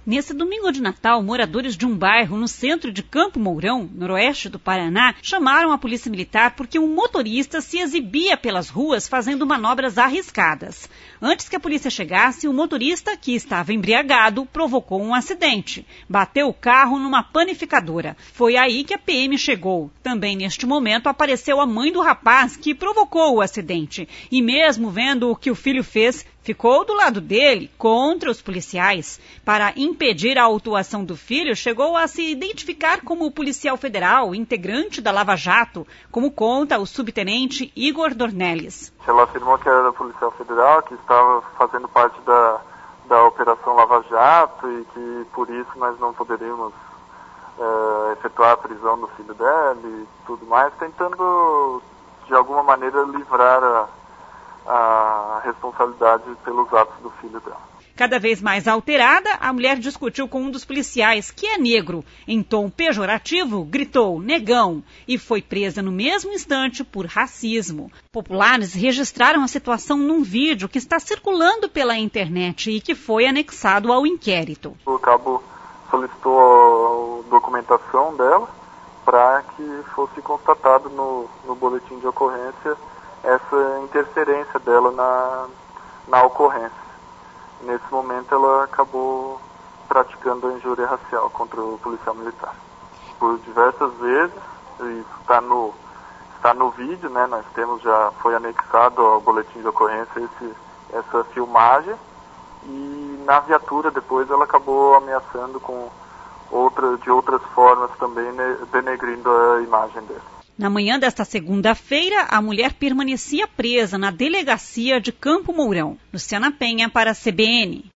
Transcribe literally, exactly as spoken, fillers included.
Nesse domingo de Natal, moradores de um bairro no centro de Campo Mourão, noroeste do Paraná, chamaram a polícia militar porque um motorista se exibia pelas ruas fazendo manobras arriscadas. Antes que a polícia chegasse, o motorista, que estava embriagado, provocou um acidente. Bateu o carro numa panificadora. Foi aí que a P M chegou. Também neste momento apareceu a mãe do rapaz que provocou o acidente. E mesmo vendo o que o filho fez, ficou do lado dele, contra os policiais. Para impedir a autuação do filho, chegou a se identificar como policial federal, integrante da Lava Jato, como conta o subtenente Igor Dornelles. Ela afirmou que era policial federal, que estava fazendo parte da, da Operação Lava Jato e que por isso nós não poderíamos é, efetuar a prisão do filho dela e tudo mais, tentando de alguma maneira livrar a a responsabilidade pelos atos do filho dela. Cada vez mais alterada, a mulher discutiu com um dos policiais, que é negro. Em tom pejorativo, gritou negão e foi presa no mesmo instante por racismo. Populares registraram a situação num vídeo que está circulando pela internet e que foi anexado ao inquérito. O cabo solicitou a documentação dela para que fosse constatado no, no boletim de ocorrência essa interferência dela na, na ocorrência. Nesse momento ela acabou praticando a injúria racial contra o policial militar. Por diversas vezes, isso está no, está no vídeo, né? Nós temos já, foi anexado ao boletim de ocorrência esse, essa filmagem, e na viatura depois ela acabou ameaçando com outra, de outras formas também, né, denegrindo a imagem dela. Na manhã desta segunda-feira, a mulher permanecia presa na delegacia de Campo Mourão. Luciana Penha para a C B N.